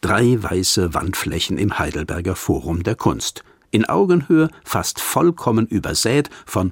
3 weiße Wandflächen im Heidelberger Forum der Kunst. In Augenhöhe fast vollkommen übersät von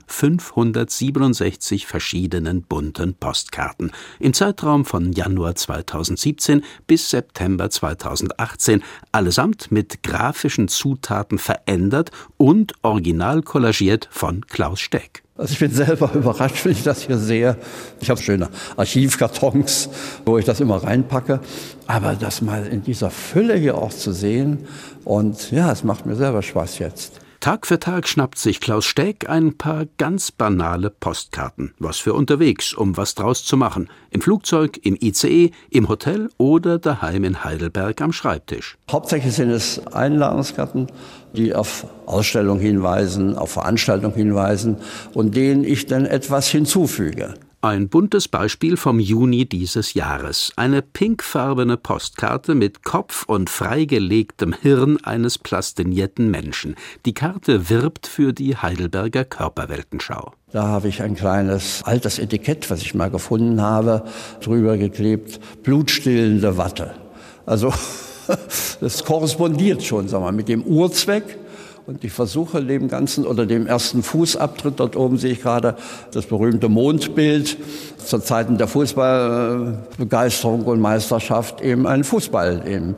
567 verschiedenen bunten Postkarten. Im Zeitraum von Januar 2017 bis September 2018, allesamt mit grafischen Zutaten verändert und original kollagiert von Klaus Steck. Also ich bin selber überrascht, wenn ich das hier sehe. Ich habe schöne Archivkartons, wo ich das immer reinpacke. Aber das mal in dieser Fülle hier auch zu sehen, und ja, es macht mir selber Spaß jetzt. Tag für Tag schnappt sich Klaus Steck ein paar ganz banale Postkarten. Was für unterwegs, um was draus zu machen. Im Flugzeug, im ICE, im Hotel oder daheim in Heidelberg am Schreibtisch. Hauptsächlich sind es Einladungskarten, die auf Ausstellungen hinweisen, auf Veranstaltungen hinweisen und denen ich dann etwas hinzufüge. Ein buntes Beispiel vom Juni dieses Jahres. Eine pinkfarbene Postkarte mit Kopf und freigelegtem Hirn eines plastinierten Menschen. Die Karte wirbt für die Heidelberger Körperweltenschau. Da habe ich ein kleines altes Etikett, was ich mal gefunden habe, drüber geklebt. Blutstillende Watte. Also das korrespondiert schon, sagen wir mal, mit dem Urzweck. Und ich versuche dem Ganzen oder dem ersten Fußabtritt, dort oben sehe ich gerade das berühmte Mondbild, zu Zeiten der Fußballbegeisterung und Meisterschaft eben einen Fußball eben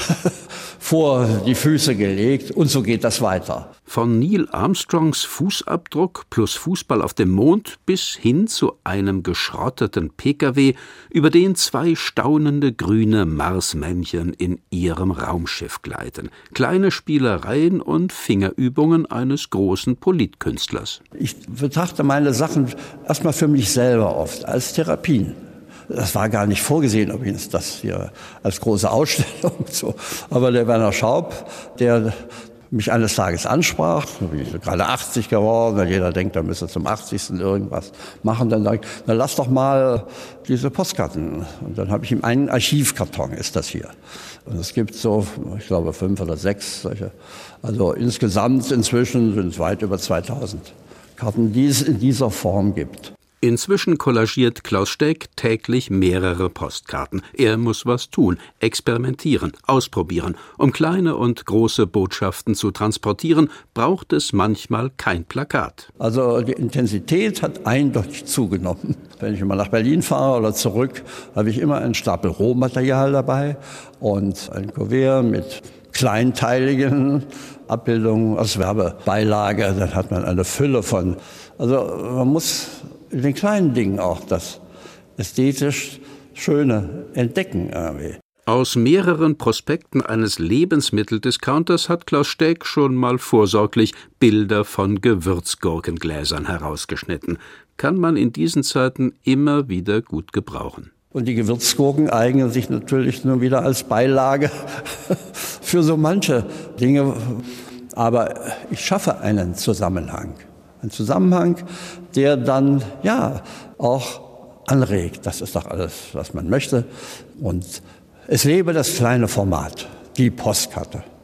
vor die Füße gelegt, und so geht das weiter. Von Neil Armstrongs Fußabdruck plus Fußball auf dem Mond bis hin zu einem geschrotteten Pkw, über den 2 staunende grüne Marsmännchen in ihrem Raumschiff gleiten. Kleine Spielereien und Fingerübungen eines großen Politkünstlers. Ich betrachte meine Sachen erstmal für mich selber oft als Therapien. Das war gar nicht vorgesehen, übrigens, das hier als große Ausstellung so. Aber der Werner Schaub, der mich eines Tages ansprach, ich bin gerade 80 geworden, weil jeder denkt, er müsse zum 80. irgendwas machen, dann sage ich, na lass doch mal diese Postkarten. Und dann habe ich ihm einen Archivkarton, ist das hier. Und es gibt so, ich glaube 5 oder 6 solche. Also insgesamt inzwischen sind es weit über 2000 Karten, die es in dieser Form gibt. Inzwischen kollagiert Klaus Steck täglich mehrere Postkarten. Er muss was tun, experimentieren, ausprobieren. Um kleine und große Botschaften zu transportieren, braucht es manchmal kein Plakat. Also die Intensität hat eindeutig zugenommen. Wenn ich mal nach Berlin fahre oder zurück, habe ich immer einen Stapel Rohmaterial dabei und ein Kuvert mit kleinteiligen Abbildungen als Werbebeilage. Dann hat man eine Fülle von. Also man muss in den kleinen Dingen auch das ästhetisch Schöne entdecken. Aus mehreren Prospekten eines Lebensmitteldiscounters hat Klaus Steck schon mal vorsorglich Bilder von Gewürzgurkengläsern herausgeschnitten. Kann man in diesen Zeiten immer wieder gut gebrauchen. Und die Gewürzgurken eignen sich natürlich nur wieder als Beilage für so manche Dinge. Aber ich schaffe einen Zusammenhang. Ein Zusammenhang, der dann ja auch anregt. Das ist doch alles, was man möchte. Und es lebe das kleine Format, die Postkarte.